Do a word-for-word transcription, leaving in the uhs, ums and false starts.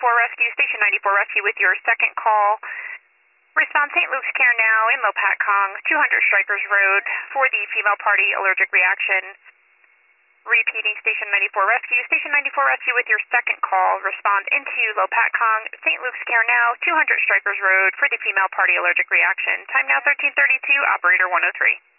ninety-four Rescue, Station ninety-four Rescue with your second call. Respond Saint Luke's Care Now in Lopatcong, two hundred Strikers Road for the female party allergic reaction. Repeating Station ninety-four Rescue, Station ninety-four Rescue with your second call. Respond into Lopatcong, Saint Luke's Care Now, two hundred Strikers Road for the female party allergic reaction. Time now thirteen thirty-two, operator one oh three.